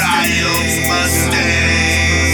Styles Mustang.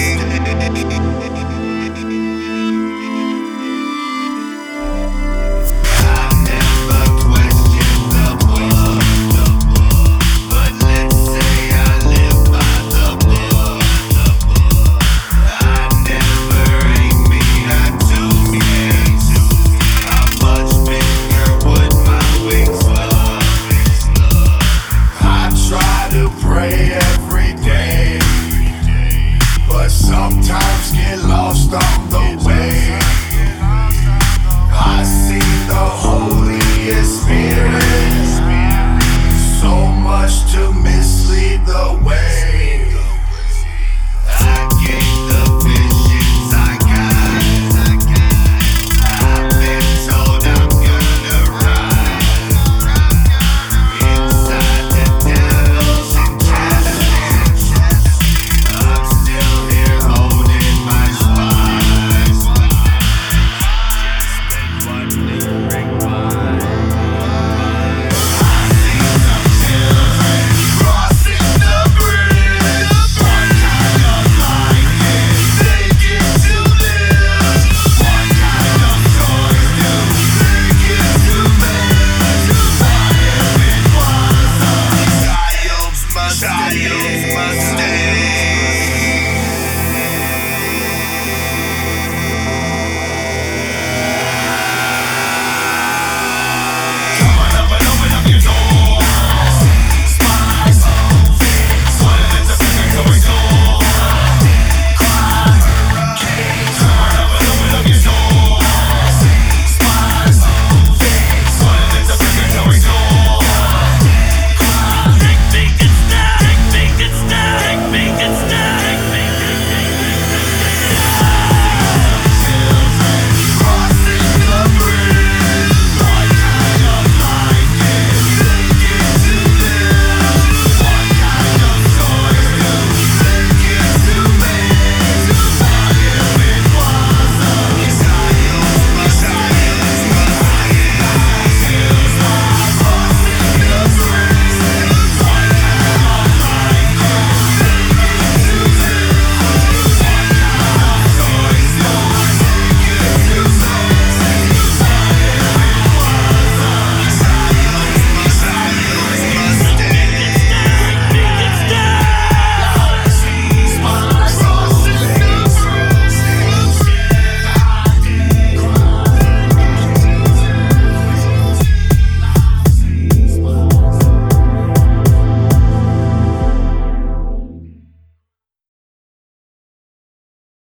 Sometimes get lost on the way. I see the Holy Spirit, so much to mislead the way. I gave the visions I got. I've been told I'm gonna rise inside the devil's intestines. I'm still here holding my spine. Just been wondering why. I see some children crossing the bridge. What kind of life is they get to live? What kind of toys do they get to make? What if it was a Styles Mustang?